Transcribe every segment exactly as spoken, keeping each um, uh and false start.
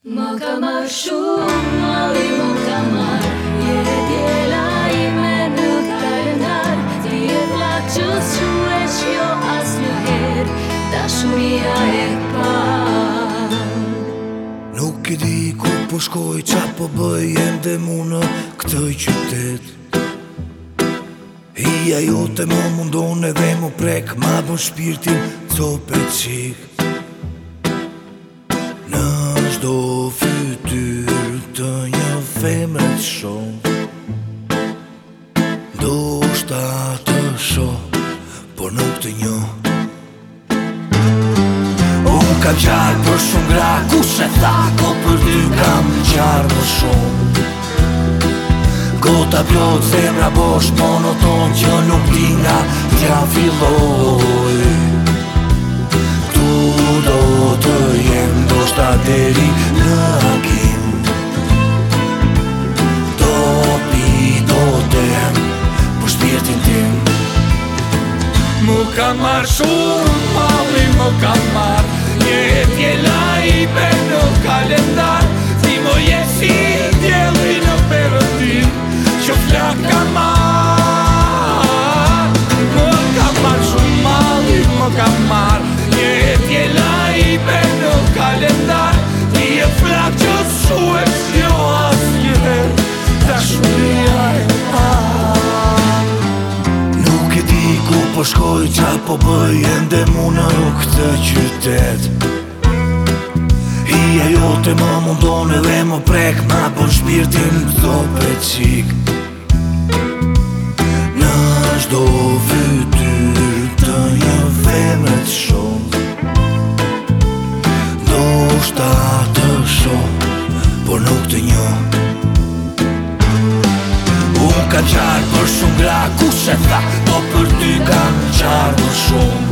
Më ka marrë shumë malli, më ka marrë je djela ime në kalendar. Ti je flak që s'quhesh jo asnjëherë, dashuria e parë. Nuk e di ku po shkoj, qa po bëj ende mu në këtë qytet. Hija jote më mundon edhe më prek, ma bën shpirtin cope qik. Në çdo fytyr të një femre të shoh, ndoshta të shoh, por nuk të njoh. Unë kam qarë për shumë gra, kush e tha, ko për ty kam qarë më shumë. Gota plot, zemra bosh, monoton që nuk di nga t'ja filloj. Tu do të jem, ndoshta deri në akim. Do pi, do tem, për shpirtin tim. Mu ka marrë shumë malli, mu ka marrë je djela ime në kalendar. Ti mo je si djeli në perëndim, që flak ka marrë. Mu ka marrë shumë malli, mu ka marrë je djela ime në kalendar. Ti je flak që s'quhesh jo asnjëherë, dashuria e parë. Nuk e di ku po shkoj, qa po bëj ende mu në këtë qytet. Hija jote më mundon edhe më prek, ma bën shpirtin cope qik. Në çdo fytyr të një femre të shoh, ndoshta të shoh, por nuk të njoh. Unë kam qarë për shumë gra, kush e tha, po për ty kam qarë më shumë.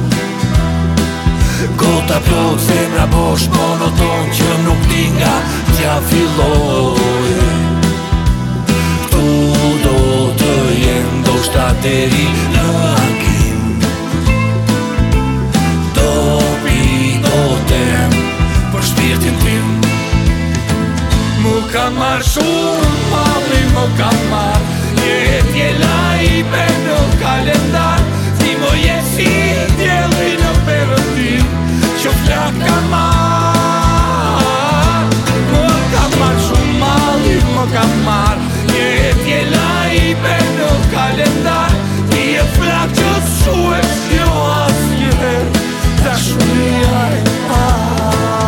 Gota plot, zemra bosh, monoton që nuk di nga t'ja filloj. Tu do të jem, ndoshta deri në akim. Do pi, do tem, për shpirtin tim. Mu ka marrë shumë malli, mu ka marrë je djela ime në kalendar. Ti mo je si djeli në perëndim, që flak ka marrë. Mu ka marrë shumë malli, mu ka marrë je djela ime në kalendar. Ti je flak që s'quhesh jo asnjëherë, dashuria e parë.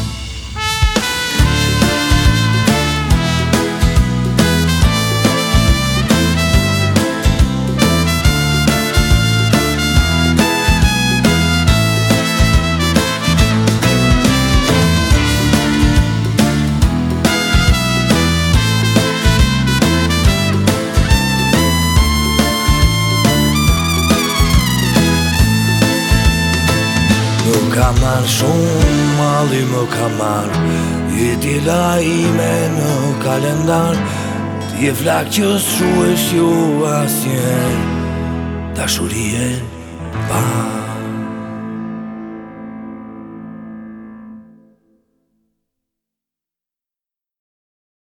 Më ka marrë shumë malli, më ka marrë je djela ime në kalendar. Ti je flak që s'quhesh jo asnjëherë, dashuria e parë.